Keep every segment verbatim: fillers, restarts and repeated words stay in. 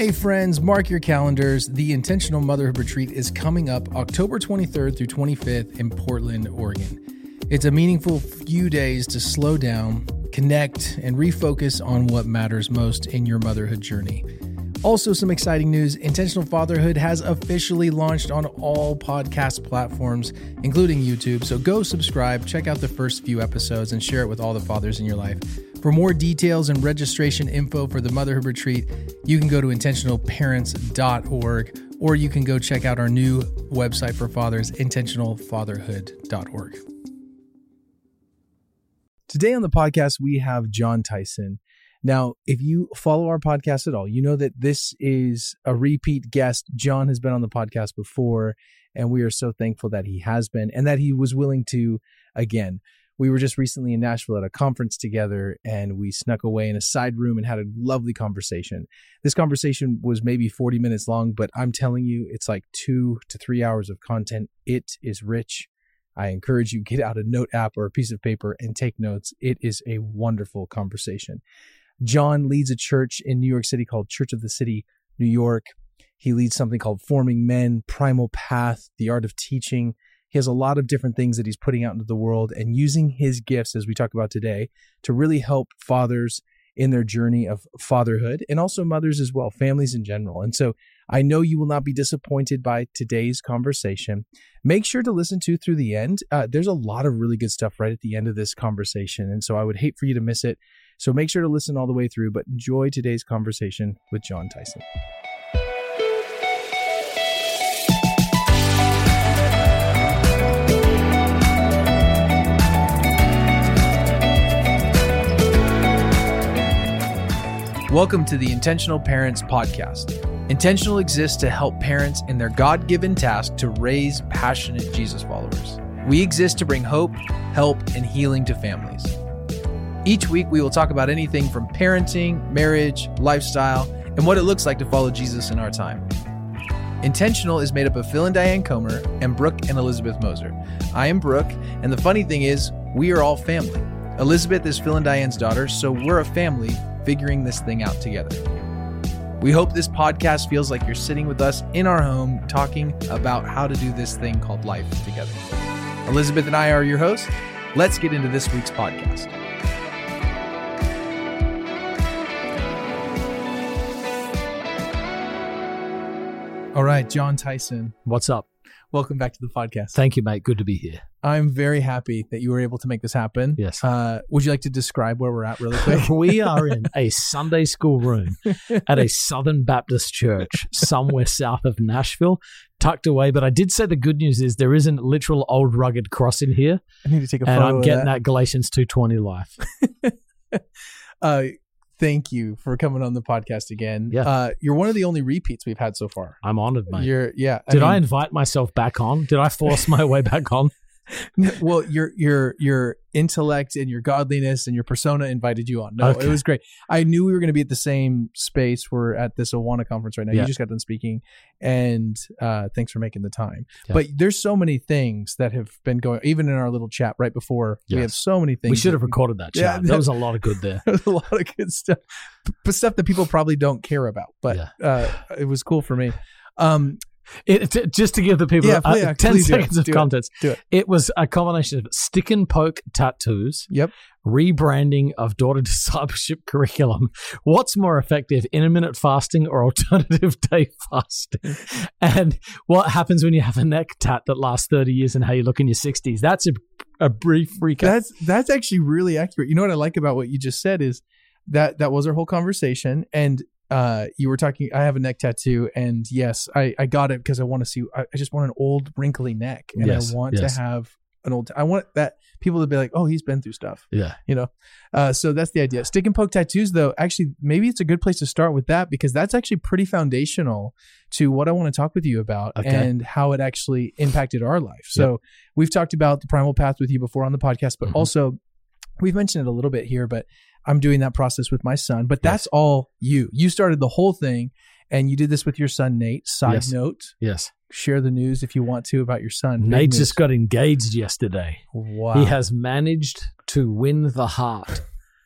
Hey friends, mark your calendars. The Intentional Motherhood Retreat is coming up October twenty-third through twenty-fifth in Portland, Oregon. It's a meaningful few days to slow down, connect, and refocus on what matters most in your motherhood journey. Also, some exciting news. Intentional Fatherhood has officially launched on all podcast platforms, including YouTube. So go subscribe, check out the first few episodes, and share it with all the fathers in your life. For more details and registration info for the Motherhood Retreat, you can go to intentional parents dot org, or you can go check out our new website for fathers, intentional fatherhood dot org. Today on the podcast, we have Jon Tyson. Now, if you follow our podcast at all, you know that this is a repeat guest. Jon has been on the podcast before, and we are so thankful that he has been and that he was willing to again. We were just recently in Nashville at a conference together, and we snuck away in a side room and had a lovely conversation. This conversation was maybe forty minutes long, but I'm telling you, it's like two to three hours of content. It is rich. I encourage you, get out a note app or a piece of paper and take notes. It is a wonderful conversation. Jon leads a church in New York City called Church of the City, New York. He leads something called Forming Men, Primal Path, The Art of Teaching. He has a lot of different things that he's putting out into the world and using his gifts, as we talk about today, to really help fathers in their journey of fatherhood and also mothers as well, families in general. And so I know you will not be disappointed by today's conversation. Make sure to listen to through the end. Uh, there's a lot of really good stuff right at the end of this conversation. And so I would hate for you to miss it. So make sure to listen all the way through, but enjoy today's conversation with Jon Tyson. Welcome to the Intentional Parents Podcast. Intentional exists to help parents in their God-given task to raise passionate Jesus followers. We exist to bring hope, help, and healing to families. Each week, we will talk about anything from parenting, marriage, lifestyle, and what it looks like to follow Jesus in our time. Intentional is made up of Phil and Diane Comer and Brooke and Elizabeth Moser. I am Brooke, and the funny thing is, we are all family. Elizabeth is Phil and Diane's daughter, so we're a family figuring this thing out together. We hope this podcast feels like you're sitting with us in our home talking about how to do this thing called life together. Elizabeth and I are your hosts. Let's get into this week's podcast. All right, Jon Tyson. What's up? Welcome back to the podcast. Thank you, mate. Good to be here. I'm very happy that you were able to make this happen. Yes. Uh, would you like to describe where we're at really quick? We are in a Sunday school room at a Southern Baptist church somewhere south of Nashville, tucked away. But I did say the good news is there isn't literal old rugged cross in here. I need to take a and photo I'm of getting that. that Galatians two twenty life. uh, thank you for coming on the podcast again. Yeah. Uh, you're one of the only repeats we've had so far. I'm honored, mate. You're, yeah. I Did mean, I invite myself back on? Did I force my way back on? Well, your your your intellect and your godliness and your persona invited you on. No, Okay. It was great. I knew we were going to be at the same space. We're at this Awana conference right now. Yeah. You just got done speaking, and uh, thanks for making the time. Yeah. But there's so many things that have been going, even in our little chat right before. We Yes. have so many things. We should that have recorded that chat. Yeah, there was a lot of good there. There's a lot of good stuff, but stuff that people probably don't care about. But Yeah. uh, it was cool for me. Um, It, it, just to give the people Yeah, uh, please, yeah, ten please do it. seconds of Do it. context. Do it. It was a combination of stick and poke tattoos, Yep. rebranding of daughter discipleship curriculum. What's more effective, intermittent fasting or alternative day fasting? And what happens when you have a neck tat that lasts thirty years and how you look in your sixties? That's a, a brief recap. That's that's actually really accurate. You know what I like about what you just said is that that was our whole conversation, and uh, you were talking. I have a neck tattoo, and yes, I, I got it because I want to see. I, I just want an old wrinkly neck, and Yes, I want yes. to have an old. I want that people to be like, oh, he's been through stuff. yeah. You know, uh, so that's the idea. Stick and poke tattoos, though, actually, maybe it's a good place to start with that because that's actually pretty foundational to what I want to talk with you about Okay. and how it actually impacted our life. So Yep. we've talked about the primal path with you before on the podcast, but Mhm. also we've mentioned it a little bit here, but I'm doing that process with my son, but that's Yes. all you. You started the whole thing and you did this with your son, Nate. Side Yes. note, Yes. share the news if you want to about your son. Big Nate news. just got engaged yesterday. Wow. He has managed to win the heart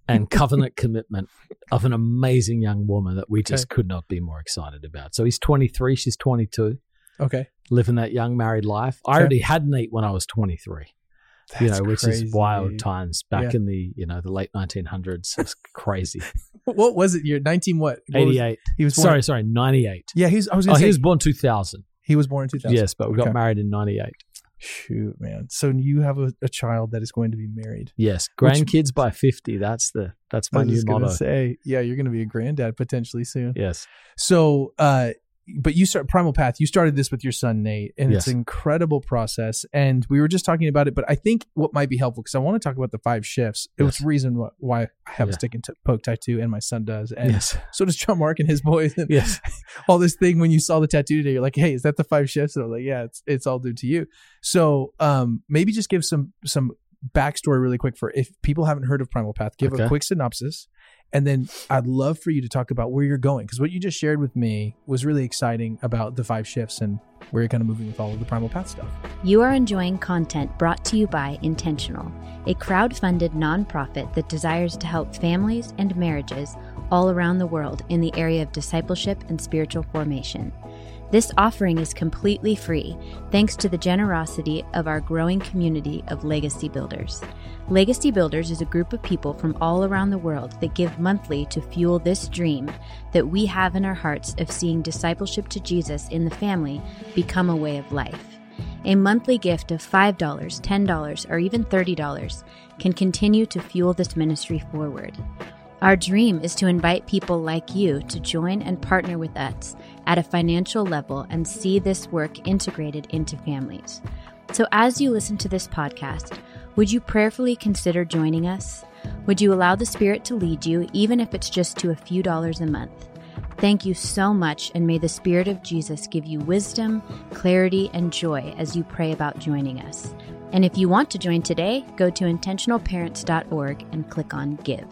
and covenant commitment of an amazing young woman that we just Okay. could not be more excited about. So he's twenty-three, she's twenty-two, Okay. living that young married life. I Okay. already had Nate when I was twenty-three. you know, which crazy. is wild times back Yeah. in the, you know, the late nineteen hundreds. It's crazy. What was it? You're nineteen what? What was- eighty-eight. he was born. Sorry, sorry, ninety-eight. Yeah, he's. I was Oh, gonna say he was born two thousand. he was born in two thousand. Yes, but we got Okay. married in ninety-eight. Shoot, man. So you have a, a child that is going to be married. Yes, Which- grandkids by fifty. That's the that's I my was new just gonna motto. say, yeah, you're going to be a granddad potentially soon. Yes. So, uh, but you start Primal Path. You started this with your son Nate, and it's Yes. an incredible process. And we were just talking about it, but I think what might be helpful because I want to talk about the five shifts. It was Yes. the reason wh- why I have a Yeah. stick and t- poke tattoo, and my son does, and Yes. so does John Mark and his boys. And Yes. all this thing when you saw the tattoo today, you're like, hey, is that the five shifts? And I'm like, yeah, it's it's all due to you. So um, maybe just give some some backstory really quick for if people haven't heard of Primal Path. Give Okay. a quick synopsis. And then I'd love for you to talk about where you're going, because what you just shared with me was really exciting about the five shifts and where you're kind of moving with all of the Primal Path stuff. You are enjoying content brought to you by Intentional, a crowd-funded nonprofit that desires to help families and marriages all around the world in the area of discipleship and spiritual formation. This offering is completely free, thanks to the generosity of our growing community of Legacy Builders. Legacy Builders is a group of people from all around the world that give monthly to fuel this dream that we have in our hearts of seeing discipleship to Jesus in the family become a way of life. A monthly gift of five dollars, ten dollars, or even thirty dollars can continue to fuel this ministry forward. Our dream is to invite people like you to join and partner with us at a financial level and see this work integrated into families. So as you listen to this podcast, would you prayerfully consider joining us? Would you allow the Spirit to lead you, even if it's just to a few dollars a month? Thank you so much, and may the Spirit of Jesus give you wisdom, clarity, and joy as you pray about joining us. And if you want to join today, go to intentional parents dot org and click on Give.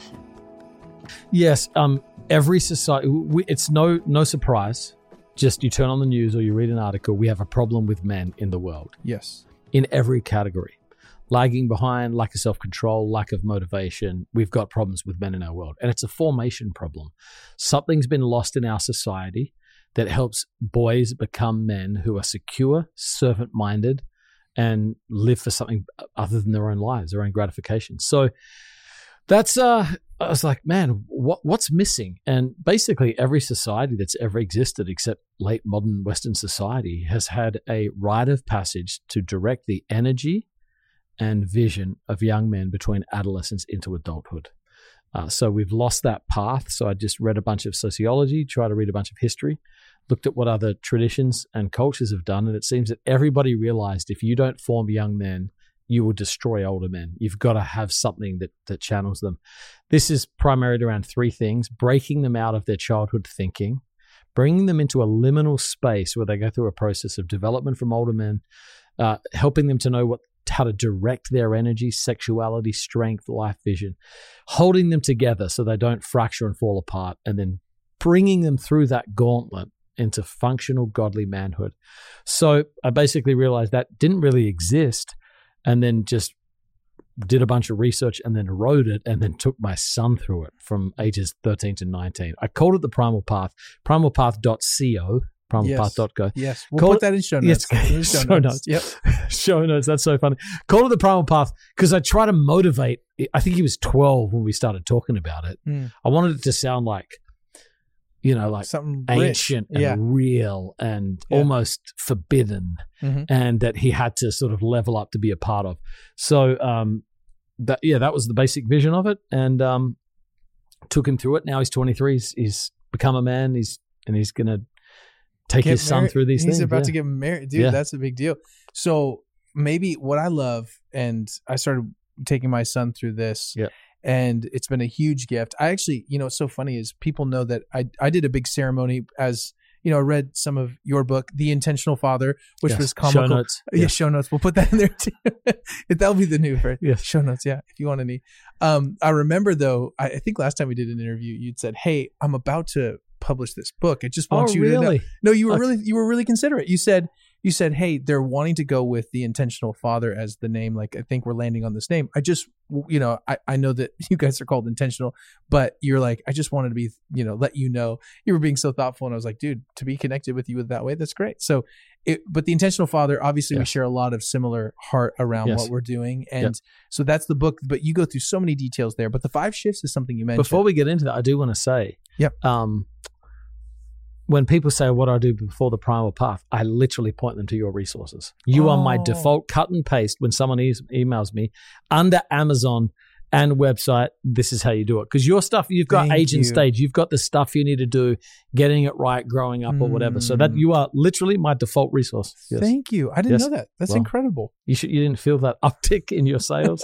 Yes. Um. Every society. We, it's no no surprise. Just you turn on the news or you read an article. We have a problem with men in the world Yes. in every category. Lagging behind, lack of self-control, lack of motivation. We've got problems with men in our world, and it's a formation problem. Something's been lost in our society that helps boys become men who are secure, servant-minded, and live for something other than their own lives, their own gratification. So that's uh I was like, man, what what's missing? And basically every society that's ever existed except late modern Western society has had a rite of passage to direct the energy and vision of young men between adolescence into adulthood. Uh, so we've lost that path. So I just read a bunch of sociology, tried to read a bunch of history, looked at what other traditions and cultures have done, and it seems that everybody realized if you don't form young men, you will destroy older men. You've got to have something that that channels them. This is primarily around three things: breaking them out of their childhood thinking, bringing them into a liminal space where they go through a process of development from older men, uh, helping them to know what how to direct their energy, sexuality, strength, life vision, holding them together so they don't fracture and fall apart, and then bringing them through that gauntlet into functional godly manhood. So I basically realized that didn't really exist, and then just did a bunch of research and then wrote it and then took my son through it from ages thirteen to nineteen. I called it the Primal Path, primal path dot co, primal path dot co. Yes. We'll Call put it- that in show notes. Yes, In show notes. Yep. Show notes. That's so funny. Called it the Primal Path because I try to motivate. I think he was twelve when we started talking about it. Mm. I wanted it to sound like, you know, like Something rich. ancient and Yeah. real and Yeah. almost forbidden, Mhm. and that he had to sort of level up to be a part of. So, um, that yeah, that was the basic vision of it, and um, took him through it. Now he's twenty-three. He's, he's become a man. He's and he's gonna take Get his son married. through these He's things. about yeah. to get married. Dude, Yeah. that's a big deal. So maybe what I love, and I started taking my son through this, Yeah. and it's been a huge gift. I actually, you know, what's so funny is people know that I, I did a big ceremony as, you know, I read some of your book, The Intentional Father, which Yes. was comical. Show notes. Yeah, Yeah. show notes. We'll put that in there too. That'll be the new for Yes. show notes. Yeah, if you want any. Um, I remember though. I, I think last time we did an interview, you'd said, "Hey, I'm about to publish this book. I just want Oh, you to know." really? No, you were Okay. really you were really considerate. You said, you said, hey, they're wanting to go with the intentional father as the name. Like, I think we're landing on this name. I just, you know, I, I know that you guys are called intentional, but you're like, I just wanted to be, you know, let you know you were being so thoughtful. And I was like, dude, to be connected with you that way, that's great. So, it, but the intentional father, obviously yes. we share a lot of similar heart around yes. what we're doing. And yep. so that's the book, but you go through so many details there. But the five shifts is something you mentioned. Before we get into that, I do want to say, yep. um, when people say, what do I do before the primal path? I literally point them to your resources. You oh. are my default cut and paste when someone e- emails me under Amazon and website. This is how you do it. Because your stuff, you've got Thank age and you. stage. You've got the stuff you need to do, getting it right, growing up mm. or whatever. So that you are literally my default resource. Yes. Thank you. I didn't yes. know that. That's well, incredible. You should. You didn't feel that uptick in your sales?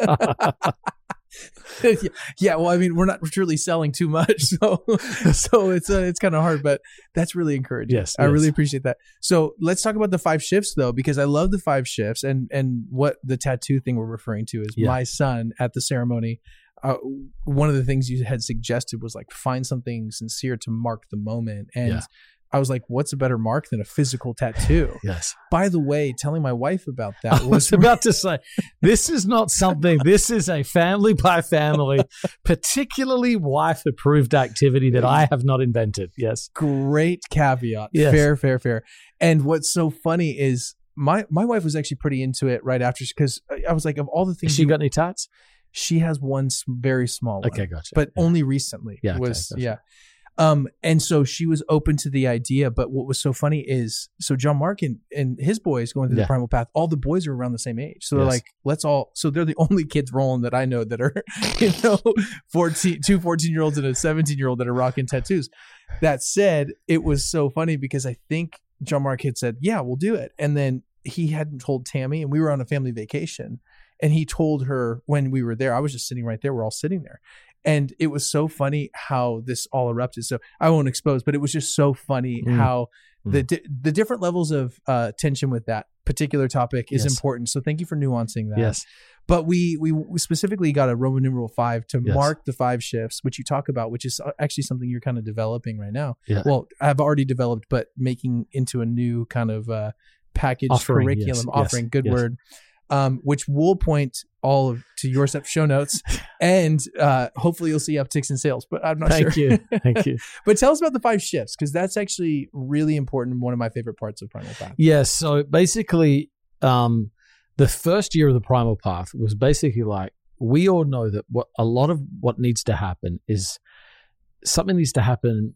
yeah, well, I mean, we're not truly selling too much, so so it's uh, it's kind of hard, but that's really encouraging. Yes, I yes. really appreciate that. So let's talk about the five shifts, though, because I love the five shifts, and and what the tattoo thing we're referring to is yeah. my son at the ceremony. Uh, one of the things you had suggested was like find something sincere to mark the moment, and yeah. I was like, what's a better mark than a physical tattoo? Yes. By the way, telling my wife about that I was about to say, this is not something, this is a family by family, particularly wife approved activity that I have not invented. Yes. Great caveat. Yes. Fair, fair, fair. And what's so funny is my, my wife was actually pretty into it right after, because I was like, of all the things. Has she you, got any tats? She has one very small one. Okay, gotcha. But yeah. only recently. Yeah. Was, okay, gotcha. Yeah. Um, and so she was open to the idea, but what was so funny is, so John Mark and, and his boys going through yeah. the primal path, all the boys are around the same age. So they're yes. like, let's all, so they're the only kids rolling that I know that are, you know, fourteen, two fourteen year olds and a seventeen year old that are rocking tattoos. That said, it was so funny because I think John Mark had said, yeah, we'll do it. And then he hadn't told Tammy, and we were on a family vacation, and he told her when we were there. I was just sitting right there. We're all sitting there. And it was so funny how this all erupted. So I won't expose, but it was just so funny mm. how mm. the di- the different levels of uh, tension with that particular topic is yes. important. So thank you for nuancing that. Yes. But we we specifically got a Roman numeral five to yes. mark the five shifts, which you talk about, which is actually something you're kind of developing right now. Yeah. Well, I've already developed, but making into a new kind of uh, package offering, curriculum yes. offering. Yes. Good yes. word. Um, which will point all of to your show notes, and uh, hopefully you'll see upticks in sales. But I'm not Thank sure. you. Thank you. But tell us about the five shifts, because that's actually really important and one of my favorite parts of Primal Path. Yes. So basically, um, the first year of the Primal Path was basically like, we all know that what a lot of what needs to happen is something needs to happen.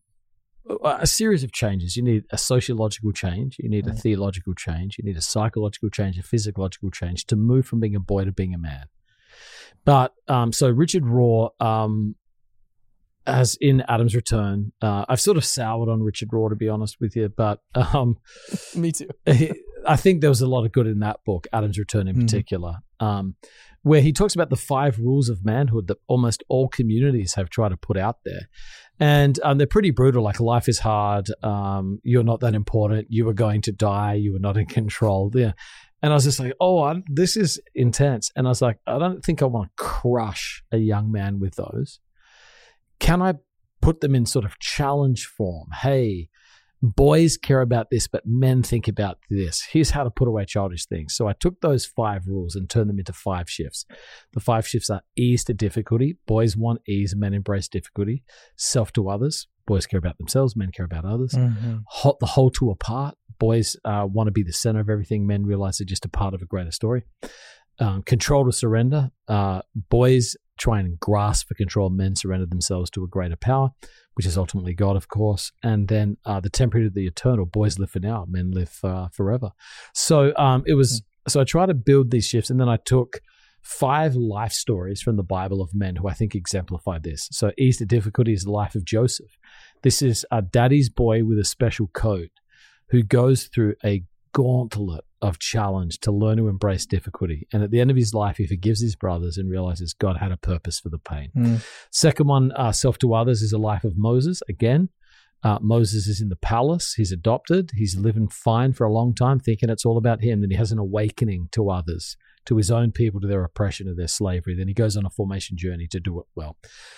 A series of changes. You need a sociological change, you need a theological change, you need a psychological change, a physiological change to move from being a boy to being a man. But um, so Richard Rohr, um, as in Adam's Return, uh, I've sort of soured on Richard Rohr, to be honest with you, but um, me too. I think there was a lot of good in that book, Adam's Return in particular, mm-hmm. um, where he talks about the five rules of manhood that almost all communities have tried to put out there. And um, they're pretty brutal, like life is hard, um, you're not that important, you were going to die, you were not in control. Yeah. And I was just like, oh, I'm, this is intense. And I was like, I don't think I want to crush a young man with those. Can I put them in sort of challenge form? Hey, boys care about this, but men think about this. Here's how to put away childish things. So I took those five rules and turned them into five shifts. The five shifts are ease to difficulty. Boys want ease, men embrace difficulty. Self to others. Boys care about themselves, men care about others. Mm-hmm. Hot, the whole to a part. Boys uh, want to be the center of everything. Men realize they're just a part of a greater story. Um, control to surrender. Uh, boys try and grasp for control. Men surrender themselves to a greater power, which is ultimately God, of course. And then uh, the temporary to the eternal. Boys live for now. Men live uh, forever. So um, it was. So I tried to build these shifts, and then I took five life stories from the Bible of men who I think exemplified this. So ease to difficulty is the life of Joseph. This is a daddy's boy with a special coat who goes through a gauntlet of challenge to learn to embrace difficulty. And at the end of his life, he forgives his brothers and realizes God had a purpose for the pain. Mm. Second one, uh, self to others, is a life of Moses. Again, uh, Moses is in the palace. He's adopted. He's living fine for a long time, thinking it's all about him. Then he has an awakening to others, to his own people, to their oppression, to their slavery. Then he goes on a formation journey to do it well.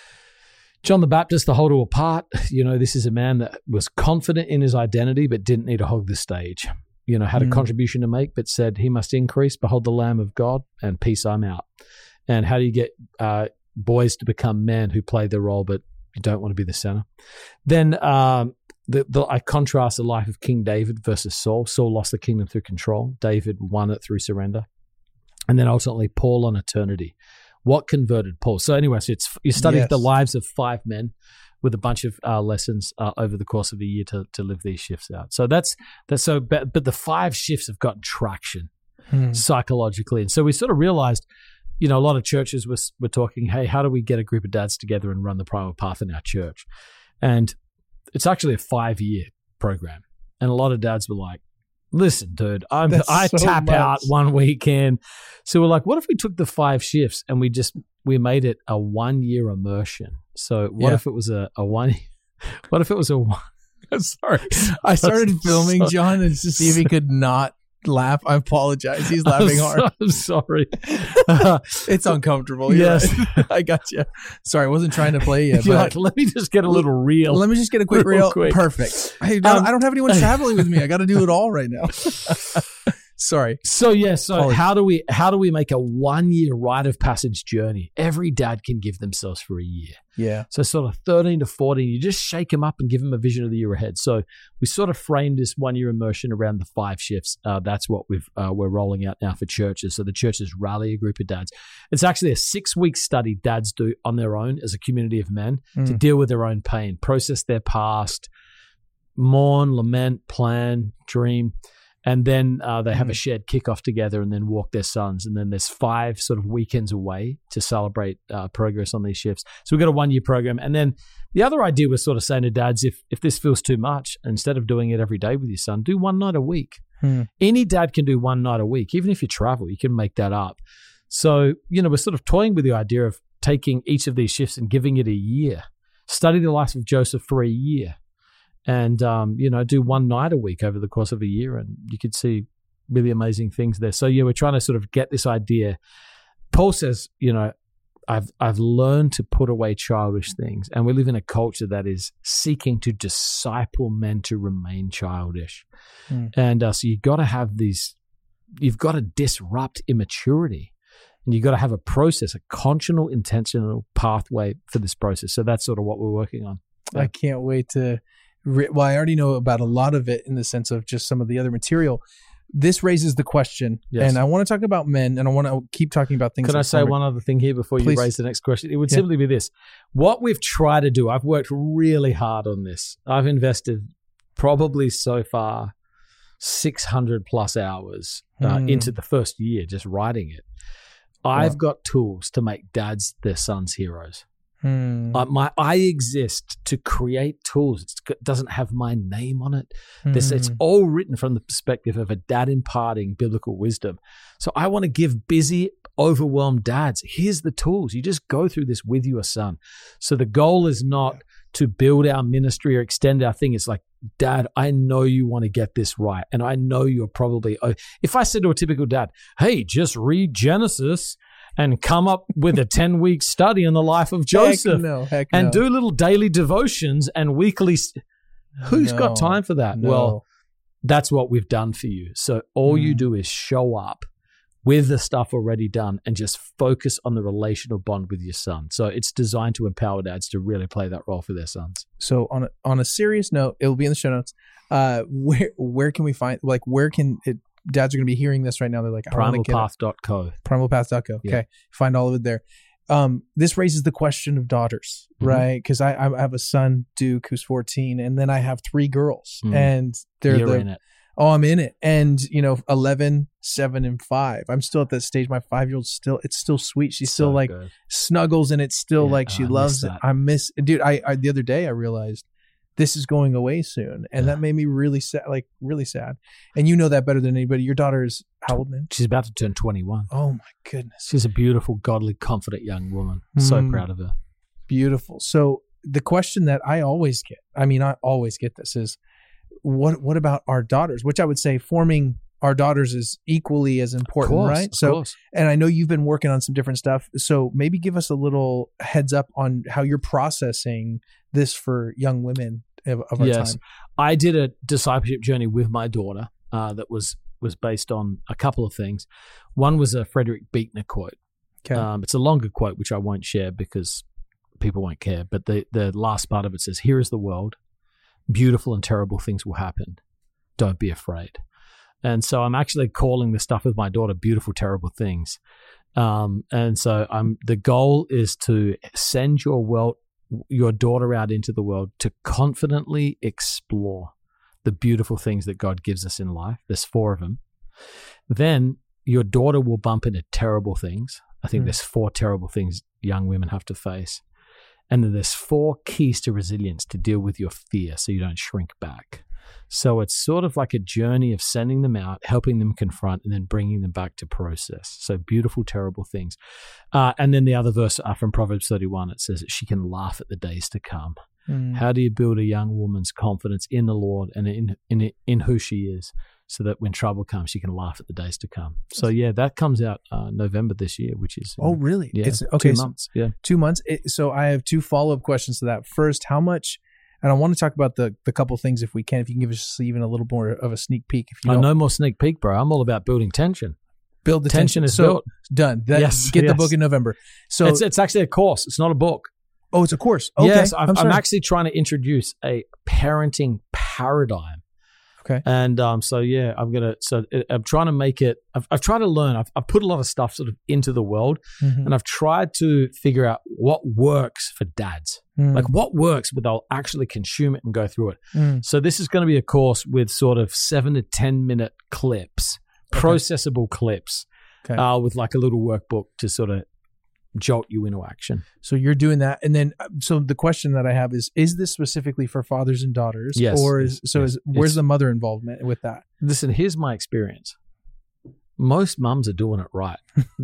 John the Baptist, the whole to a part. You know, this is a man that was confident in his identity but didn't need to hog the stage. you know, had a Mm. contribution to make, but said he must increase, behold the Lamb of God, and peace, I'm out. And how do you get uh, boys to become men who play the role, but you don't want to be the center? Then um, the, the, I contrast the life of King David versus Saul. Saul lost the kingdom through control. David won it through surrender. And then ultimately Paul on eternity. What converted Paul? So anyway, so it's, you studied Yes. the lives of five men with a bunch of uh, lessons uh, over the course of a year to to live these shifts out. So that's that's so. But, but the five shifts have gotten traction Hmm. psychologically, and so we sort of realized, you know, a lot of churches were were talking, hey, how do we get a group of dads together and run the Primal Path in our church? And it's actually a five year program, and a lot of dads were like, listen, dude, I'm, That's I so tap much. out one weekend. So we're like, what if we took the five shifts and we just, we made it a one year immersion? So what Yeah. if it was a, a one, what if it was a one, sorry. I started filming Sorry. John and to see if he could not laugh. I apologize. He's laughing I'm hard. so- I'm sorry. It's uncomfortable. You're Yes. right. I got you. Sorry, I wasn't trying to play you. You're But like, let me just get a little real. let me just get a quick Real reel. quick. Perfect. I don't, Um, I don't have anyone traveling with me. I got to do it all right now. Sorry. So yeah, so Apologies. how do we how do we make a one year rite of passage journey? Every dad can give themselves for a year. Yeah. So sort of thirteen to fourteen, you just shake them up and give them a vision of the year ahead. So we sort of framed this one year immersion around the five shifts. Uh, that's what we've uh, we're rolling out now for churches. So the churches rally a group of dads. It's actually a six week study dads do on their own as a community of men to Mm. deal with their own pain, process their past, mourn, lament, plan, dream. And then uh, they have a shared kickoff together and then walk their sons. And then there's five sort of weekends away to celebrate uh, progress on these shifts. So we've got a one-year program. And then the other idea was sort of saying to dads, if if this feels too much, instead of doing it every day with your son, do one night a week. Hmm. Any dad can do one night a week. Even if you travel, you can make that up. So, you know, we're sort of toying with the idea of taking each of these shifts and giving it a year. Study the life of Joseph for a year. And, um, you know, do one night a week over the course of a year, and you could see really amazing things there. So, yeah, we're trying to sort of get this idea. Paul says, you know, I've I've learned to put away childish things, and we live in a culture that is seeking to disciple men to remain childish. Mm. And uh, so you've got to have these, you've got to disrupt immaturity, and you've got to have a process, a conscionable, intentional pathway for this process. So that's sort of what we're working on. I can't wait to. Re- well, I already know about a lot of it in the sense of just some of the other material. This raises the question, Yes. and I want to talk about men, and I want to keep talking about things. Could I like say former- one other thing here before Please. you raise the next question? It would Yeah. simply be this. What we've tried to do, I've worked really hard on this. I've invested probably so far six hundred plus hours uh, Hmm. into the first year just writing it. I've Wow. got tools to make dads their sons' heroes. Hmm. Uh, my I exist to create tools. It's, it doesn't have my name on it. This it's Hmm. all written from the perspective of a dad imparting biblical wisdom. So I want to give busy, overwhelmed dads, here's the tools. You just go through this with your son. So the goal is not to build our ministry or extend our thing. It's like, Dad, I know you want to get this right. And I know you're probably, oh, if I said to a typical dad, hey, just read Genesis and come up with a ten week study on the life of Joseph Heck no, heck and no. do little daily devotions and weekly. St- Who's No, got time for that? no. Well, that's what we've done for you. So all you Mm. do is show up with the stuff already done and just focus on the relational bond with your son. So it's designed to empower dads to really play that role for their sons. So on a, on a serious note, it'll be in the show notes. Uh, where where can we find like where can it? Dads are going to be hearing this right now. They're like, I want to primal get it. path dot co. primal path dot co. Okay. Yeah. Find all of it there. Um, this raises the question of daughters, Mhm. right? Because I, I have a son, Duke, who's fourteen, and then I have three girls, Mm. and they're You're the, in it. oh, I'm in it. And, you know, eleven, seven, and five. I'm still at that stage. My five-year-old's still, it's still sweet. She's still So like good. snuggles, and it's still Yeah, like she I miss loves it. that. I miss, dude, I, I, the other day I realized this is going away soon. And Yeah. that made me really sad, like really sad. And you know that better than anybody. Your daughter is how old now? She's about to turn twenty-one. Oh my goodness. She's a beautiful, godly, confident young woman. So Mm. proud of her. Beautiful. So the question that I always get, I mean, I always get this is, what what about our daughters? Which I would say forming our daughters is equally as Of important, course, right? of So, course. and I know you've been working on some different stuff. So maybe give us a little heads up on how you're processing this for young women of, of our Yes. time. I did a discipleship journey with my daughter uh, that was was based on a couple of things. One was a Frederick Buechner quote. Okay. Um, it's a longer quote, which I won't share because people won't care. But the, the last part of it says, "Here is the world. Beautiful and terrible things will happen. Don't be afraid." And so I'm actually calling this stuff with my daughter "Beautiful, Terrible Things." Um, and so I'm, the goal is to send your world, your daughter out into the world to confidently explore the beautiful things that God gives us in life. There's four of them. Then your daughter will bump into terrible things. I think mm. there's four terrible things young women have to face. And then there's four keys to resilience to deal with your fear so you don't shrink back. So it's sort of like a journey of sending them out, helping them confront, and then bringing them back to process. So beautiful, terrible things. Uh, and then the other verse uh, from Proverbs thirty-one, it says that she can laugh at the days to come. Mm. How do you build a young woman's confidence in the Lord and in, in in who she is, so that when trouble comes, she can laugh at the days to come? So yeah, that comes out uh, November this year, which is oh really? Yeah, it's okay. Two so months. Yeah, two months. It, so I have two follow up questions to that. First, how much? And I want to talk about the the couple things if we can. If you can give us even a little more of a sneak peek. If you oh, don't. No more sneak peek, bro. I'm all about building tension. Build the tension. tension is so, built. Done. That, yes. Get yes. the book in November. So it's it's actually a course. It's not a book. Oh, it's a course. Okay. Yes, I'm, I'm, I'm actually trying to introduce a parenting paradigm. Okay. And um, so yeah, I'm gonna. So I'm trying to make it. I've, I've tried to learn. I've, I've put a lot of stuff sort of into the world, mm-hmm. and I've tried to figure out what works for dads. Mm. Like what works, but they'll actually consume it and go through it. Mm. So this is going to be a course with sort of seven to ten minute clips, okay. processable clips, okay. uh, with like a little workbook to sort of jolt you into action. So you're doing that. And then, so the question that I have is, is this specifically for fathers and daughters? Yes. Or is, so yes. is, where's it's, the mother involvement with that? Listen, here's my experience. Most mums are doing it right.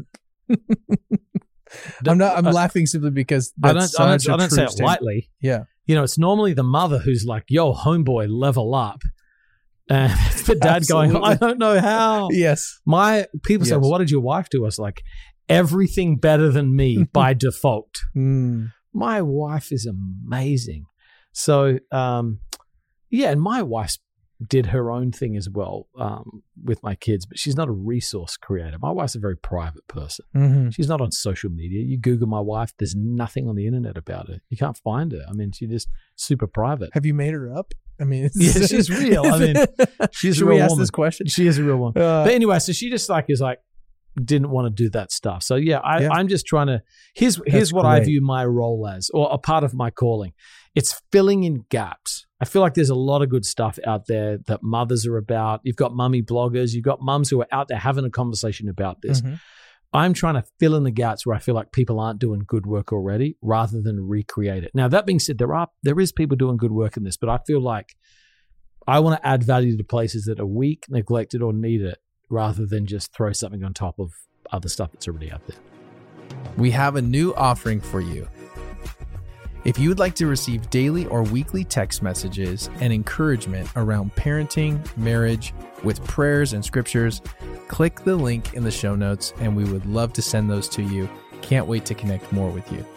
I'm not, I'm uh, laughing simply because that's I don't, such I don't, I don't say it statement. lightly. Yeah. You know, it's normally the mother who's like, yo, homeboy, level up. And it's the dad Absolutely. going, I don't know how. Yes. My people yes. say, well, what did your wife do? I was like, everything better than me by default. Mm. My wife is amazing. So, um, yeah, and my wife did her own thing as well um, with my kids, but she's not a resource creator. My wife's a very private person. Mm-hmm. She's not on social media. You Google my wife, there's nothing on the internet about her. You can't find her. I mean, she's just super private. Have you made her up? I mean, it's, yeah, she's real. I mean, she's Should a real we ask woman. this question? She is a real one. Uh, but anyway, so she just like is like, didn't want to do that stuff. So yeah, I, yeah. I'm just trying to, here's, here's what great. I view my role as, or a part of my calling. It's filling in gaps. I feel like there's a lot of good stuff out there that mothers are about. You've got mummy bloggers. You've got mums who are out there having a conversation about this. Mm-hmm. I'm trying to fill in the gaps where I feel like people aren't doing good work already rather than recreate it. Now, that being said, there are, there is people doing good work in this, but I feel like I want to add value to places that are weak, neglected, or need it rather than just throw something on top of other stuff that's already out there. We have a new offering for you. If you would like to receive daily or weekly text messages and encouragement around parenting, marriage, with prayers and scriptures, click the link in the show notes and we would love to send those to you. Can't wait to connect more with you.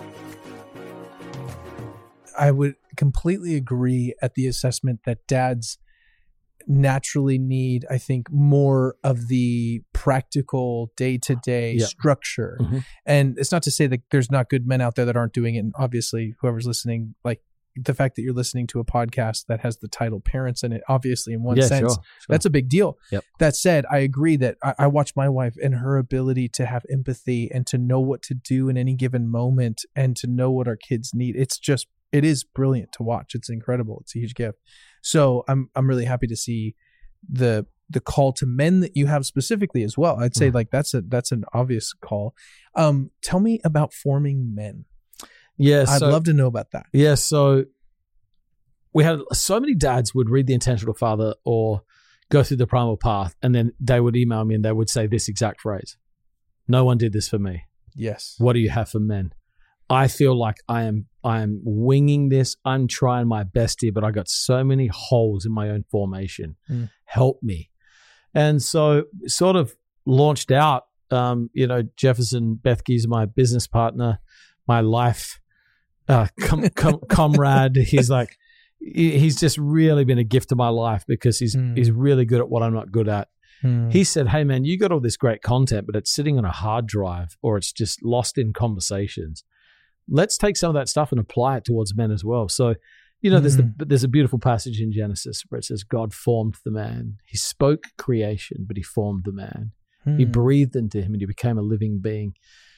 I would completely agree at the assessment that dads naturally need, I think, more of the practical day-to-day yeah. structure. Mm-hmm. And it's not to say that there's not good men out there that aren't doing it. And obviously, whoever's listening, like the fact that you're listening to a podcast that has the title Parents in it, obviously, in one yeah, sense, sure, sure. that's a big deal. Yep. That said, I agree that I, I watch my wife and her ability to have empathy and to know what to do in any given moment and to know what our kids need. It's just, it is brilliant to watch. It's incredible. It's a huge gift. So I'm I'm really happy to see the the call to men that you have specifically as well. I'd say mm. like that's a that's an obvious call. Um, tell me about forming men. Yeah, I'd so, love to know about that. Yeah, so we had so many dads would read The Intentional Father or go through the Primal Path, and then they would email me and they would say this exact phrase: "No one did this for me. Yes. What do you have for men?" I feel like I am I am winging this. I'm trying my best here, but I got so many holes in my own formation. Mm. Help me. And so sort of launched out, um, you know, Jefferson Bethke's my business partner, my life uh, com- com- comrade. He's like, he- he's just really been a gift to my life because he's Mm. he's really good at what I'm not good at. Hmm. He said, hey, man, you got all this great content, but it's sitting on a hard drive or it's just lost in conversations. Let's take some of that stuff and apply it towards men as well. So, you know, there's the, there's a beautiful passage in Genesis where it says God formed the man. He spoke creation, but he formed the man. He Hmm. breathed into him and he became a living being.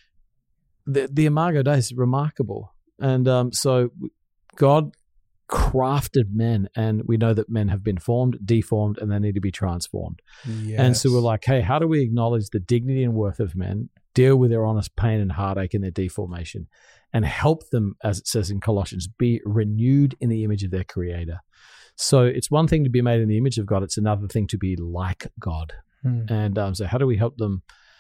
The, the Imago Dei is remarkable. And um, so God crafted men, and we know that men have been formed, deformed, and they need to be transformed. Yes. And so we're like, hey, how do we acknowledge the dignity and worth of men, deal with their honest pain and heartache and their deformation, and help them, as it says in Colossians, be renewed in the image of their creator. So it's one thing to be made in the image of God. It's another thing to be like God. Hmm. And um, so how do we help them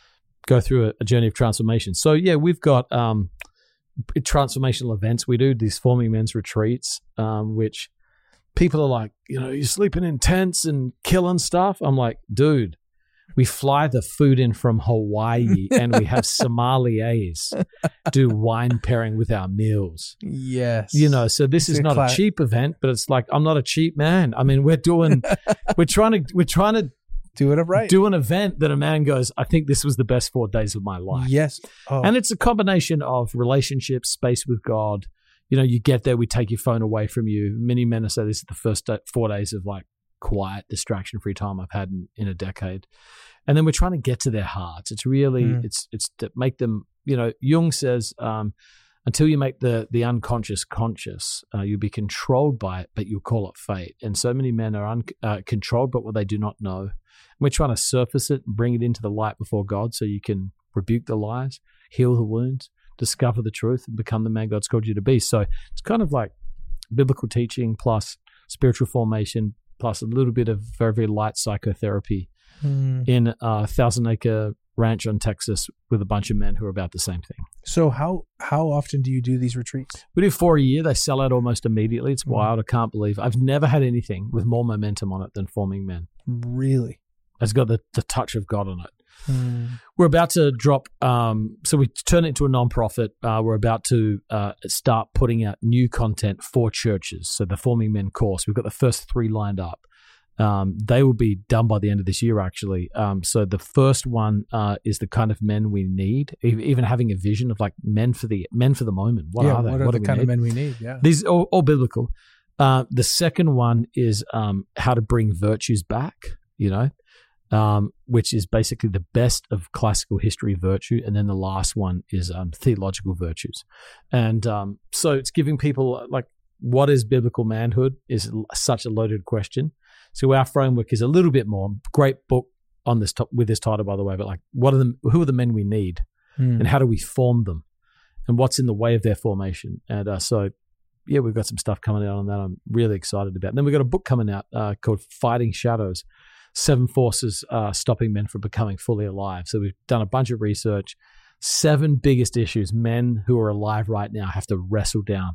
go through a, a journey of transformation? So, yeah, we've got um, transformational events. We do these Forming Men's retreats, um, which people are like, you know, you're sleeping in tents and killing stuff. I'm like, dude, we fly the food in from Hawaii and we have sommeliers do wine pairing with our meals. Yes. You know, so this It's is a not cla- a cheap event, but it's like, I'm not a cheap man. I mean, we're doing, we're trying to, we're trying to do it right. do an event that a man goes, I think this was the best four days of my life. Yes. Oh. And it's a combination of relationships, space with God. You know, you get there, we take your phone away from you. Many men say this is the first day, four days of like quiet, distraction-free time I've had in, in a decade. And then we're trying to get to their hearts. It's really, Mm. it's it's to make them, you know, Jung says, um, until you make the the unconscious conscious, uh, you'll be controlled by it, but you'll call it fate. And so many men are un, uh, controlled by what they do not know. We're trying to surface it and bring it into the light before God so you can rebuke the lies, heal the wounds, discover the truth, and become the man God's called you to be. So it's kind of like biblical teaching plus spiritual formation plus a little bit of very, very light psychotherapy Hmm. in a thousand acre ranch on Texas with a bunch of men who are about the same thing. So how how often do you do these retreats? We do four a year. They sell out almost immediately. It's Mm. wild. I can't believe I've never had anything with more momentum on it than Forming Men. Really? It's got the, the touch of God on it. Hmm. We're about to drop, um, so we turn it into a nonprofit. Uh, we're about to uh, start putting out new content for churches. So the Forming Men course, we've got the first three lined up. Um, they will be done by the end of this year, actually. Um, so the first one uh, is the kind of men we need. E- Even having a vision of like men for the men for the moment. What yeah, are they? what are do the we kind need? of men we need? Yeah. These are all, all biblical. Uh, the second one is um, how to bring virtues back. You know, um, which is basically the best of classical history virtue, and then the last one is um, theological virtues. And um, so it's giving people like, what is biblical manhood? Is such a loaded question. So our framework is a little bit more. Great book on this top with this title, by the way. But like, what are the who are the men we need, Hmm. and how do we form them, and what's in the way of their formation? And uh, so, yeah, we've got some stuff coming out on that. I'm really excited about. And then we've got a book coming out uh, called Fighting Shadows: Seven Forces uh, Stopping Men from Becoming Fully Alive. So we've done a bunch of research. Seven biggest issues men who are alive right now have to wrestle down,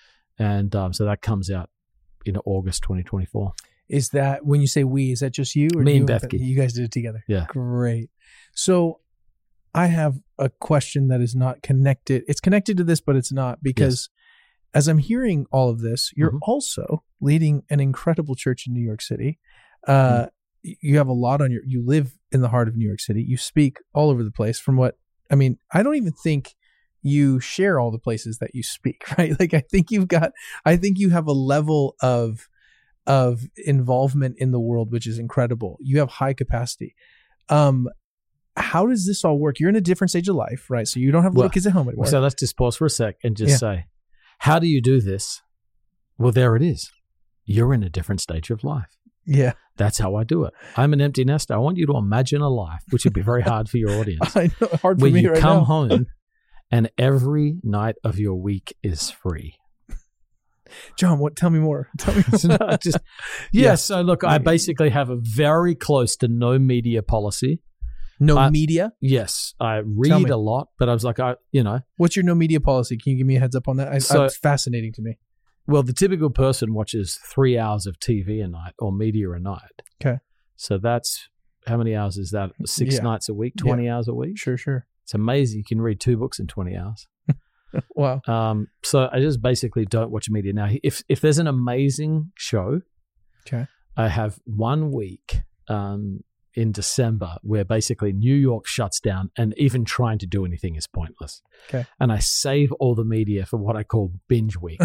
and um, so that comes out in August twenty twenty-four. Is that when you say we? Is that just you or Me you and Bethke. You guys did it together. Yeah. Great. So I have a question that is not connected. It's connected to this, but it's not, because as I'm hearing all of this, you're Mhm. also leading an incredible church in New York City. Uh, Mm-hmm. You have a lot on your. You live in the heart of New York City. You speak all over the place. From what I mean, I don't even think you share all the places that you speak, right? Like I think you've got. I think you have a level of of involvement in the world which is incredible. You have high capacity. Um, how does this all work? You're in a different stage of life, right? So you don't have little Well, kids at home anymore. So let's just pause for a sec and just Yeah. say, how do you do this? Well, there it is. You're in a different stage of life. yeah, That's how I do it. I'm an empty nester. I want you to imagine a life, which would be very hard for your audience, I know. Hard for where me you right come now. home and every night of your week is free. John, what? Tell me more. Tell me. So, More. no, just, yeah, Yeah. so look, I basically have a very close to no media policy. No Uh, media. Yes, I Tell read me. a lot, but I was like, I, you know, What's your no media policy? Can you give me a heads up on that? I, So- it's fascinating to me. well, the typical person watches three hours of T V a night or media a night. Okay. So that's, how many hours is that? Six Yeah. nights a week, twenty hours a week? Sure, sure. It's amazing. You can read two books in twenty hours. Wow. Um, so I just basically don't watch media now. If if there's an amazing show, Okay. I have one week um, in December where basically New York shuts down, and even trying to do anything is pointless. Okay. And I save all the media for what I call binge week.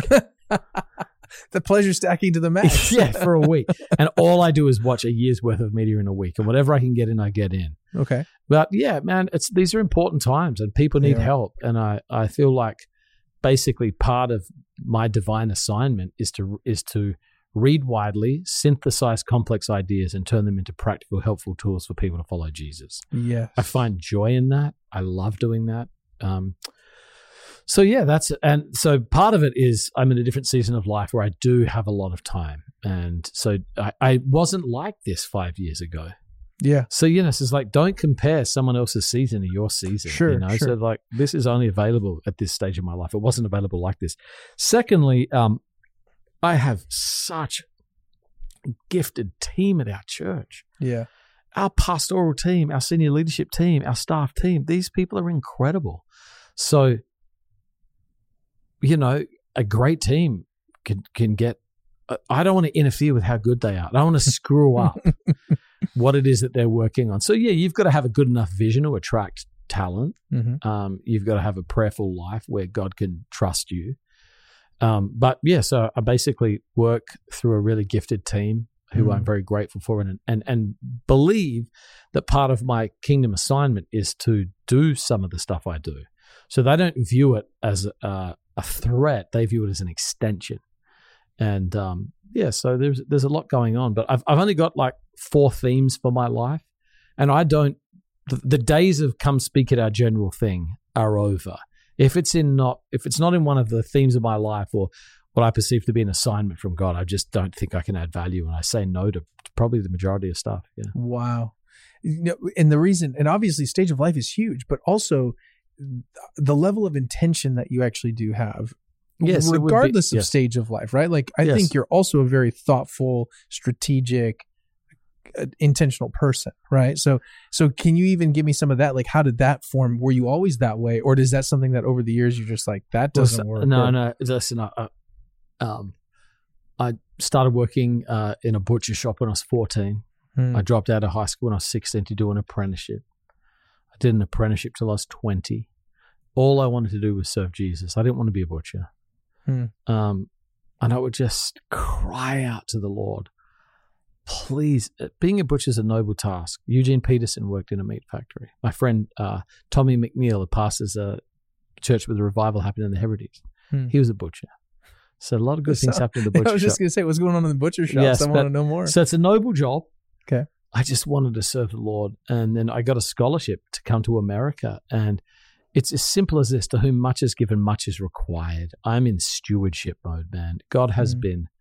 The pleasure stacking to the max. Yeah, for a week. And all I do is watch a year's worth of media in a week, and whatever I can get in, I get in. Okay. But yeah, man, it's these are important times, and people need Yeah. help. And I, I feel like basically part of my divine assignment is to is to read widely, synthesize complex ideas, and turn them into practical, helpful tools for people to follow Jesus. Yes. I find joy in that. I love doing that. Um, so yeah, that's and so part of it is I'm in a different season of life where I do have a lot of time, and so I, I wasn't like this five years ago. Yeah. So you know, so it's like don't compare someone else's season to your season. Sure, You know, sure. so like this is only available at this stage of my life. It wasn't available like this. Secondly, um, I have such a gifted team at our church. Yeah. Our pastoral team, our senior leadership team, our staff team, these people are incredible. So, you know, a great team can can get, I don't want to interfere with how good they are. I don't want to screw up what it is that they're working on. So, yeah, you've got to have a good enough vision to attract talent. Mm-hmm. Um, you've got to have a prayerful life where God can trust you. Um, but yeah, so I basically work through a really gifted team who Mm. I'm very grateful for, and, and and believe that part of my kingdom assignment is to do some of the stuff I do. So they don't view it as a, a threat; they view it as an extension. And um, yeah, so there's there's a lot going on, but I've I've only got like four themes for my life, and I don't. The, the days of come speak at our general thing are over. If it's in not if it's not in one of the themes of my life or what I perceive to be an assignment from God, I just don't think I can add value, and I say no to probably the majority of stuff. Yeah. Wow. You know, and the reason, and obviously stage of life is huge, but also the level of intention that you actually do have, Yes, it would be- regardless of yes. stage of life, right? Like, I Yes. think you're also a very thoughtful, strategic, uh, intentional person, right? So, so can you even give me some of that? Like, how did that form? Were you always that way, or is that something that over the years you're just like, that doesn't Listen, work? No, or- no. Listen, I, I- um, I started working uh, in a butcher shop when I was fourteen. Hmm. I dropped out of high school when I was sixteen to do an apprenticeship. I did an apprenticeship till I was twenty. All I wanted to do was serve Jesus. I didn't want to be a butcher. Hmm. Um, and I would just cry out to the Lord, please, being a butcher is a noble task. Eugene Peterson worked in a meat factory. My friend uh, Tommy McNeil, who pastors a church with a revival happened in the Hebrides, Hmm. he was a butcher. So a lot of good things So- happen in the butcher I was shop. just going to say, what's going on in the butcher shops? Yes, I want but- to know more. So it's a noble job. Okay. I just wanted to serve the Lord. And then I got a scholarship to come to America. And it's as simple as this: to whom much is given, much is required. I'm in stewardship mode, man. God has Mm. been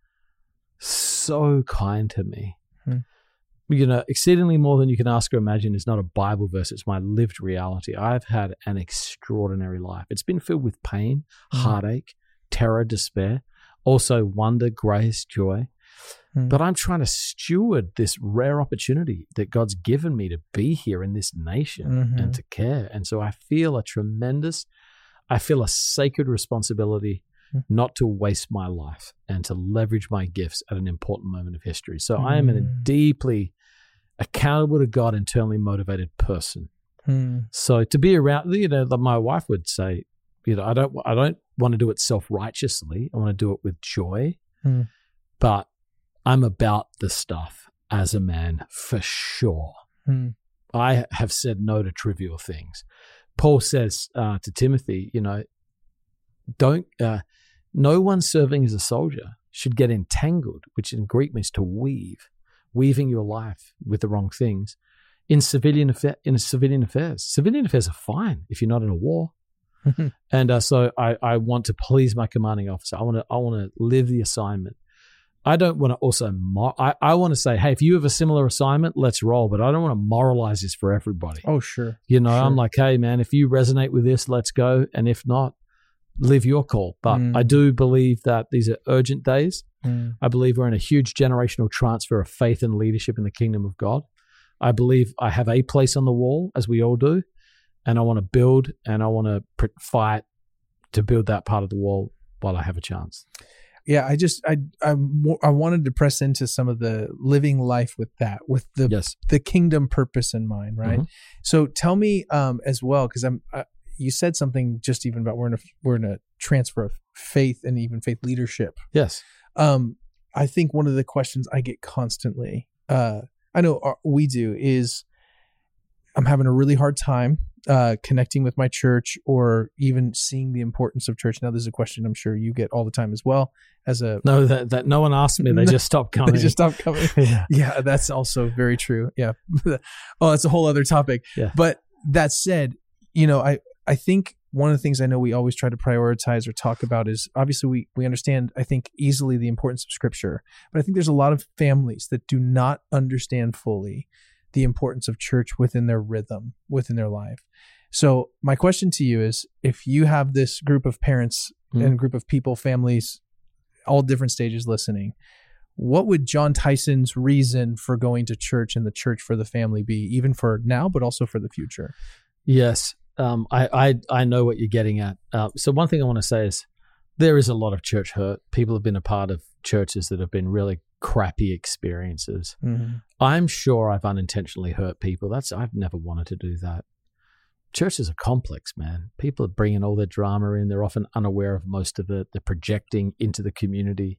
so kind to me. Mm. You know, exceedingly more than you can ask or imagine is not a Bible verse. It's my lived reality. I've had an extraordinary life. It's been filled with pain, Mm. heartache, terror, despair, also wonder, grace, joy. Mm. But I'm trying to steward this rare opportunity that God's given me to be here in this nation Mhm. and to care. And so I feel a tremendous, I feel a sacred responsibility Mm. not to waste my life and to leverage my gifts at an important moment of history. So I am a Mm. deeply accountable to God, internally motivated person. Hmm. So to be around, you know, my wife would say, you know, I don't, I don't want to do it self-righteously. I want to do it with joy, Hmm. but I'm about the stuff as a man for sure. Hmm. I have said no to trivial things. Paul says uh, to Timothy, you know, don't, uh, no one serving as a soldier should get entangled, which in Greek means to weave, weaving your life with the wrong things in civilian affa- in civilian affairs. Civilian affairs are fine if you're not in a war. And uh, so I, I want to please my commanding officer. I want to I want to live the assignment. I don't want to also mor- I, I want to say, hey, if you have a similar assignment, let's roll. But I don't want to moralize this for everybody. Oh, sure. You know, Sure. I'm like, hey, man, if you resonate with this, let's go. And if not, live your call. But Mm. I do believe that these are urgent days. Hmm. I believe we're in a huge generational transfer of faith and leadership in the kingdom of God. I believe I have a place on the wall, as we all do, and I want to build and I want to pr- fight to build that part of the wall while I have a chance. Yeah, I just I I, I wanted to press into some of the living life with that, with the Yes. the kingdom purpose in mind, right? Mm-hmm. So tell me um, as well, because I'm uh, you said something just even about we're in a we're in a transfer of faith and even faith leadership. Yes. Um, I think one of the questions I get constantly, uh, I know uh, we do, is I'm having a really hard time uh, connecting with my church or even seeing the importance of church. Now, this is a question I'm sure you get all the time as well. As a No, that, that no one asked me. They just stopped coming. They just stopped coming. Yeah. Yeah, that's also very true. Yeah. Oh, that's a whole other topic. Yeah. But that said, you know, I, I think one of the things I know we always try to prioritize or talk about is obviously we, we understand, I think, easily the importance of scripture, but I think there's a lot of families that do not understand fully the importance of church within their rhythm, within their life. So my question to you is, if you have this group of parents Mm. and group of people, families, all different stages listening, what would Jon Tyson's reason for going to church and the church for the family be, even for now, but also for the future? Yes. Um, I, I, I know what you're getting at. Uh, so one thing I want to say is there is a lot of church hurt. People have been a part of churches that have been really crappy experiences. Mm-hmm. I'm sure I've unintentionally hurt people. That's I've never wanted to do that. Churches are complex, man. People are bringing all their drama in. They're often unaware of most of it. They're projecting into the community.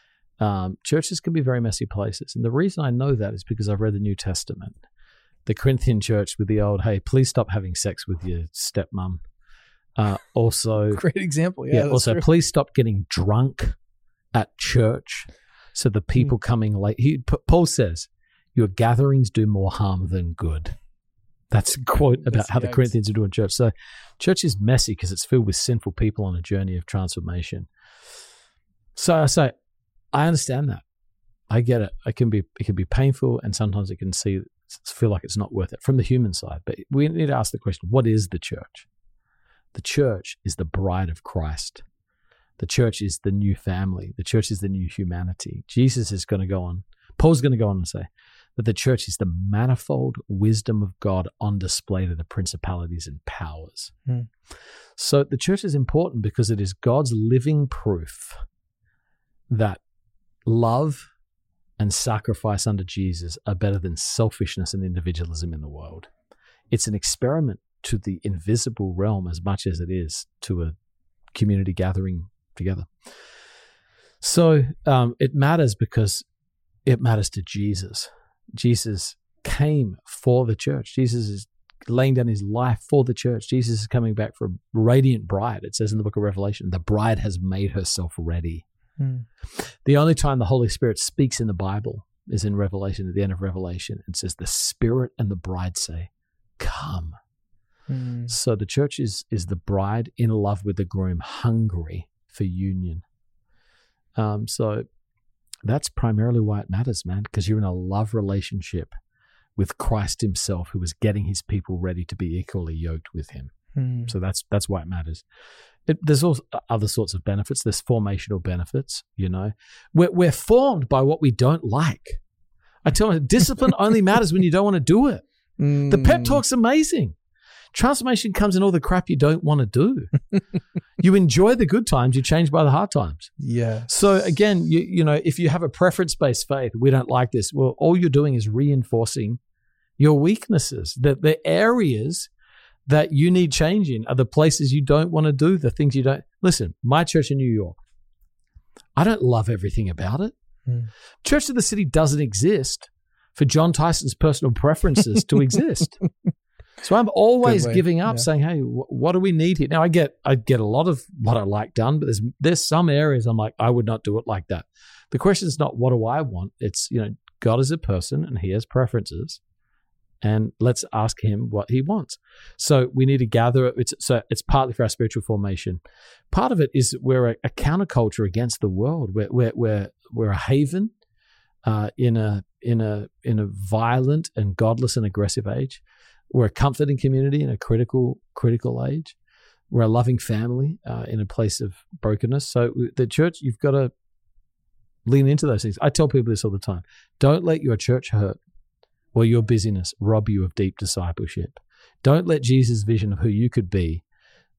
Um, churches can be very messy places. And the reason I know that is because I've read the New Testament. The Corinthian church with the old, hey, please stop having sex with your stepmom. Uh, also, Great example. Yeah. yeah that's also, true. please stop getting drunk at church. So the people Mm. coming late. He, P- Paul says, your gatherings do more harm than good. That's a quote about That's- how the yikes. Corinthians are doing church. So church is messy because it's filled with sinful people on a journey of transformation. So I say, I understand that. I get it. It can be it can be painful, and sometimes it can see feel like it's not worth it from the human side. But we need to ask the question, what is the church? The church is the bride of Christ. The church is the new family. The church is the new humanity. Jesus is going to go on. Paul's going to go on and say that the church is the manifold wisdom of God on display to the principalities and powers. Hmm. So the church is important because it is God's living proof that love and sacrifice under Jesus are better than selfishness and individualism in the world. It's an experiment to the invisible realm as much as it is to a community gathering together. So um, it matters because it matters to Jesus. Jesus came for the church. Jesus is laying down his life for the church. Jesus is coming back for a radiant bride. It says in the book of Revelation, the bride has made herself ready. Hmm. The only time the Holy Spirit speaks in the Bible is in Revelation, at the end of Revelation. It says the Spirit and the bride say, come. Hmm. So the church is is the bride in love with the groom, hungry for union. Um, so that's primarily why it matters, man, because you're in a love relationship with Christ himself, who is getting his people ready to be equally yoked with him. Hmm. So that's that's why it matters. It, there's also other sorts of benefits. There's formational benefits, you know. We're, we're formed by what we don't like. I tell you, discipline only matters when you don't want to do it. The pep talk's amazing. Transformation comes in all the crap you don't want to do. You enjoy the good times, you're changed by the hard times. Yeah. So again, you you know, if you have a preference-based faith, we don't like this. Well, all you're doing is reinforcing your weaknesses. The, the areas that you need change in are the places you don't want to do, the things you don't. Listen, my church in New York, I don't love everything about it. Mm. Church of the City doesn't exist for Jon Tyson's personal preferences to exist. So I'm always Good way, giving up, yeah. saying, "Hey, wh- what do we need here?" Now I get, I get a lot of what I like done, but there's there's some areas I'm like, I would not do it like that. The question is not what do I want. It's, you know, God is a person and he has preferences, and let's ask him what he wants. So we need to gather. It's so it's partly for our spiritual formation. Part of it is we're a, a counterculture against the world. We're we're we're, we're a haven uh, in a in a in a violent and godless and aggressive age. We're a comforting community in a critical, critical age. We're a loving family uh, in a place of brokenness. So the church, you've got to lean into those things. I tell people this all the time. Don't let your church hurt or your busyness rob you of deep discipleship. Don't let Jesus' vision of who you could be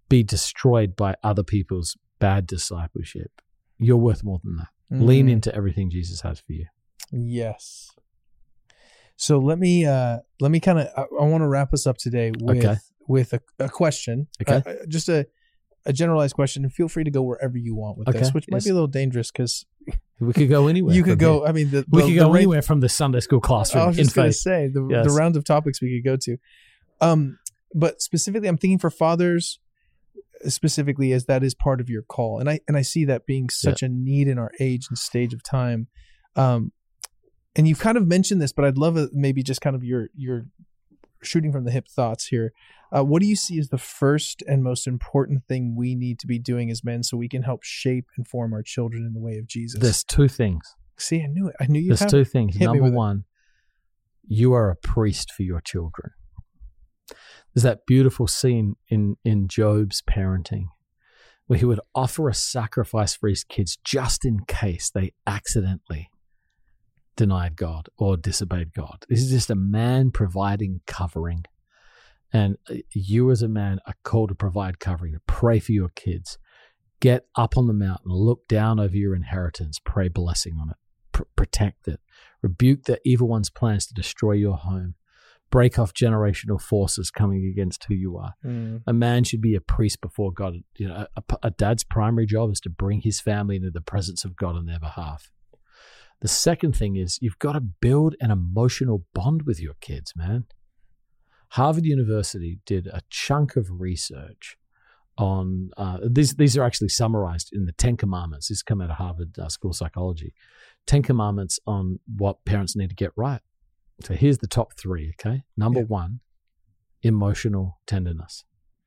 be destroyed by other people's bad discipleship. You're worth more than that. Mm. Lean into everything Jesus has for you. Yes. So let me uh, let me kind of I, I want to wrap us up today with Okay. with a, a question. Okay. Uh, just a a generalized question, and feel free to go wherever you want with Okay. this, which might Yes. be a little dangerous because We could go anywhere. you could from go. here. I mean, the, We the, could the go range- anywhere from the Sunday school classroom. I was in just going to faith. say the Yes. the round of topics we could go to. Um, but specifically, I'm thinking for fathers, specifically, as that is part of your call, and I and I see that being such a need in our age and stage of time. Um, and you've kind of mentioned this, but I'd love a, maybe just kind of your your shooting from the hip thoughts here. Uh, what do you see as the first and most important thing we need to be doing as men so we can help shape and form our children in the way of Jesus? There's two things. See, I knew it. I knew you. There's had two it. things. Hit me Number with it. one, you are a priest for your children. There's that beautiful scene in, in Job's parenting where he would offer a sacrifice for his kids just in case they accidentally denied God or disobeyed God. This is just a man providing covering. And you as a man are called to provide covering, to pray for your kids. Get up on the mountain, look down over your inheritance, pray blessing on it, pr- protect it, rebuke the evil one's plans to destroy your home, break off generational forces coming against who you are. Mm. A man should be a priest before God. You know, a, a dad's primary job is to bring his family into the presence of God on their behalf. The second thing is you've got to build an emotional bond with your kids, man. Harvard University did a chunk of research on uh, these. These are actually summarized in the Ten Commandments. This come out of Harvard uh, School of Psychology. Ten Commandments on what parents need to get right. So here's the top three. Okay, number Yeah. one, emotional tenderness.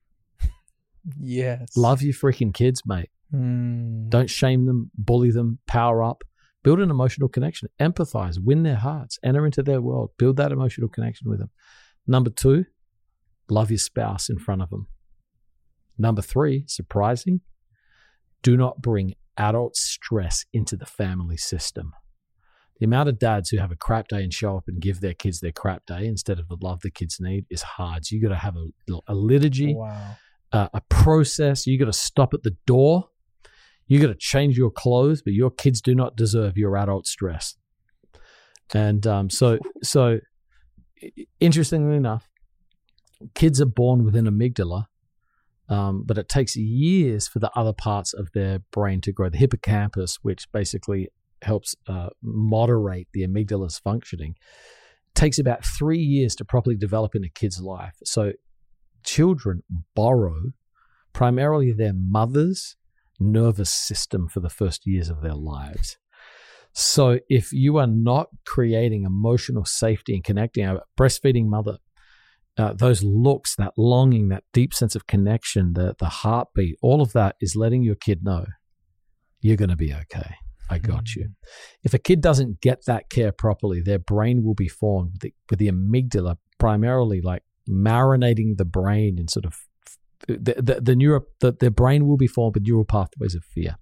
Yes. Love your freaking kids, mate. Mm. Don't shame them, bully them, power up. Build an emotional connection. Empathize, win their hearts, enter into their world. Build that emotional connection with them. Number two, love your spouse in front of them. Number three, surprising, do not bring adult stress into the family system. The amount of dads who have a crap day and show up and give their kids their crap day instead of the love the kids need is hard. So you got to have a, a liturgy, Wow. uh, a process. You got to stop at the door. You got to change your clothes, but your kids do not deserve your adult stress. And um, so, so interestingly enough, kids are born with an amygdala, um, but it takes years for the other parts of their brain to grow. The hippocampus, which basically helps uh, moderate the amygdala's functioning, takes about three years to properly develop in a kid's life. So children borrow primarily their mother's nervous system for the first years of their lives. So if you are not creating emotional safety and connecting, a breastfeeding mother, uh, those looks, that longing, that deep sense of connection, the the heartbeat, all of that is letting your kid know you're going to be okay. I got mm-hmm. you. If a kid doesn't get that care properly, their brain will be formed with the, with the amygdala primarily like marinating the brain in sort of the the, the neuro the, their brain will be formed with neural pathways of fear.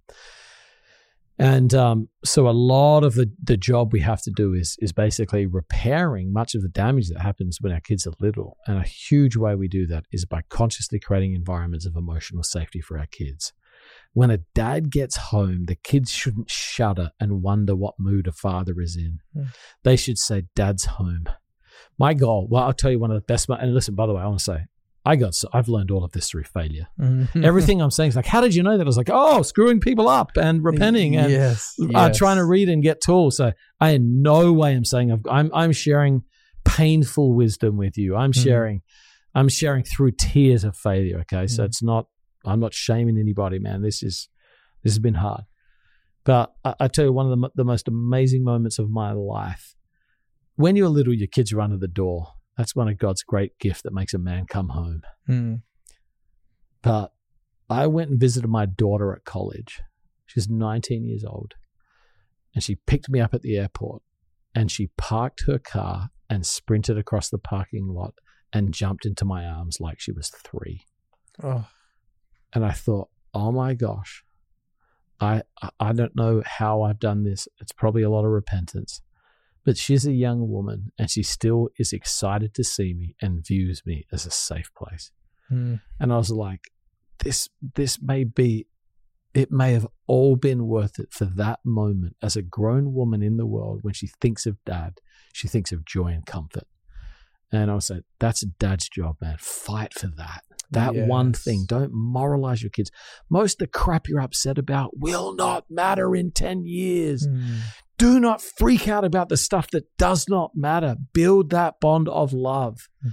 And um, so a lot of the, the job we have to do is is basically repairing much of the damage that happens when our kids are little. And a huge way we do that is by consciously creating environments of emotional safety for our kids. When a dad gets home, the kids shouldn't shudder and wonder what mood a father is in. Mm. They should say, Dad's home. My goal, well, I'll tell you one of the best, and listen, by the way, I want to say, I got, so I've learned all of this through failure. Mm-hmm. Everything I'm saying is like, how did you know that? I was like, oh, screwing people up and repenting and yes, uh, yes. trying to read and get tools. So I in no way am saying I've, I'm I'm sharing painful wisdom with you. I'm sharing, mm-hmm. I'm sharing through tears of failure. Okay, mm-hmm. so it's not, I'm not shaming anybody, man. This is, this has been hard. But I, I tell you, one of the, the most amazing moments of my life, when you're little, your kids are under the door. That's one of God's great gift that makes a man come home. Mm. But I went and visited my daughter at college. She's nineteen years old. And she picked me up at the airport and she parked her car and sprinted across the parking lot and jumped into my arms like she was three. Oh. And I thought, oh my gosh, I I don't know how I've done this. It's probably a lot of repentance. But she's a young woman and she still is excited to see me and views me as a safe place. Mm. And I was like, this this may be, it may have all been worth it for that moment as a grown woman in the world. When she thinks of dad, she thinks of joy and comfort. And I would say, that's a dad's job, man. Fight for that. That Yes. one thing. Don't moralize your kids. Most of the crap you're upset about will not matter in ten years. Mm. Do not freak out about the stuff that does not matter. Build that bond of love. Mm.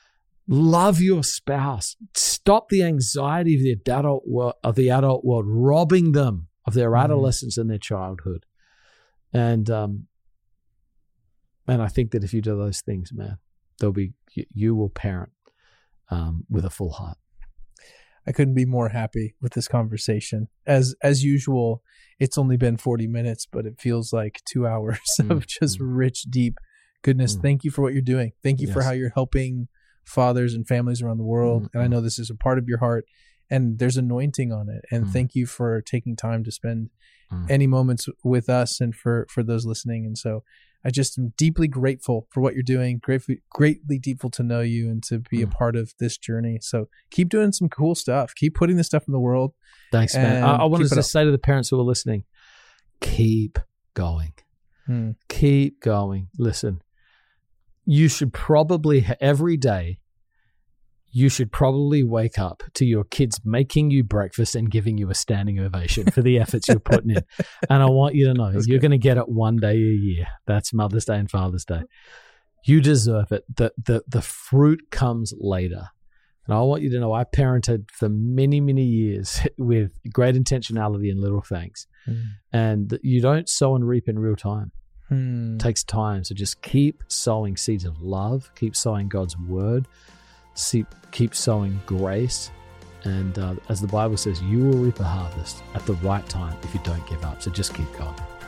Love your spouse. Stop the anxiety of the adult world, of the adult world, robbing them of their Mm. adolescence and their childhood. And um, and I think that if you do those things, man, there'll be you, you will parent um, with a full heart. I couldn't be more happy with this conversation. As as usual, it's only been forty minutes, but it feels like two hours Mm. of just rich, deep goodness. Mm. Thank you for what you're doing. Thank you for Yes. how you're helping fathers and families around the world. Mm. And I know this is a part of your heart, and there's anointing on it. And Mm. thank you for taking time to spend Mm. any moments with us and for for those listening. And so I just am deeply grateful for what you're doing, gratefully, greatly deepful to know you and to be a Mm. part of this journey. So keep doing some cool stuff. Keep putting this stuff in the world. Thanks, man. And I, I want keep to it just up. say to the parents who are listening, keep going. Hmm. Keep going. Listen, you should probably, every day, you should probably wake up to your kids making you breakfast and giving you a standing ovation for the efforts you're putting in. And I want you to know, That's you're good. going to get it one day a year. That's Mother's Day and Father's Day. You deserve it. The, the, the fruit comes later. And I want you to know, I parented for many, many years with great intentionality and little thanks. Hmm. And you don't sow and reap in real time. Hmm. It takes time. So just keep sowing seeds of love, keep sowing God's word, see, keep sowing grace. And uh, as the Bible says, you will reap a harvest at the right time if you don't give up. So just keep going.